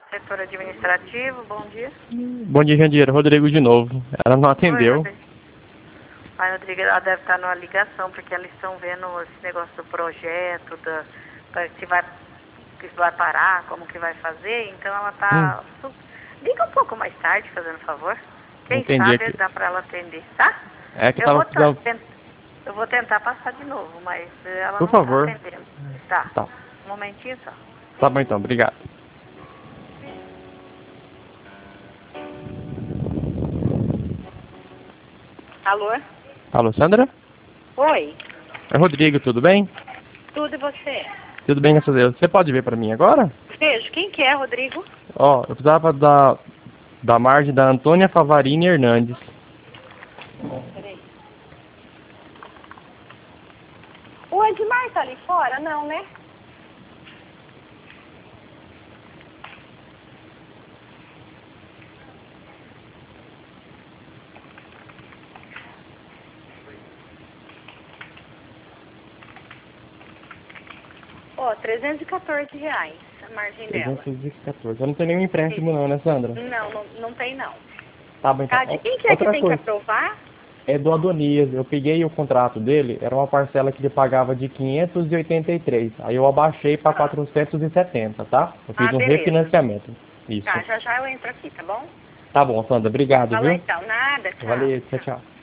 Setor administrativo, bom dia. Bom dia, Jandir. Rodrigo de novo. Ela não atendeu. Oi, Rodrigo, ela deve estar numa ligação, porque eles estão vendo esse negócio do projeto, se vai parar, como que vai fazer, então ela está... Liga um pouco mais tarde, fazendo favor. Quem Entendi sabe aqui. dá para ela atender, tá? É que tava precisando... Eu vou tentar passar de novo, mas ela Por não favor. está atendendo. Tá. Tá. Um momentinho só. Tá bom então, obrigado. Alô? Alô, Sandra? Oi, É Rodrigo, tudo bem? tudo e você? Tudo bem, graças a Deus. Você pode ver pra mim agora? Vejo, quem que é, Rodrigo? Ó, eu precisava da margem da Antônia Favarini Hernandes. Peraí. O Edmar tá ali fora? Não, né? Ó, R$314 a margem dela. 314. Eu não tenho nenhum empréstimo não, né, Sandra? Não tem não. Tá bom então. Tá, de quem que é que Outra tem coisa. que aprovar? É do Adonias. Eu peguei o contrato dele, era uma parcela que ele pagava de 583. Aí eu abaixei para 470, tá? Eu fiz um Beleza. refinanciamento. Isso. Tá, já eu entro aqui, tá bom? Tá bom, Sandra. Obrigado, Falou viu? então, nada, tchau. Valeu, tchau, tchau.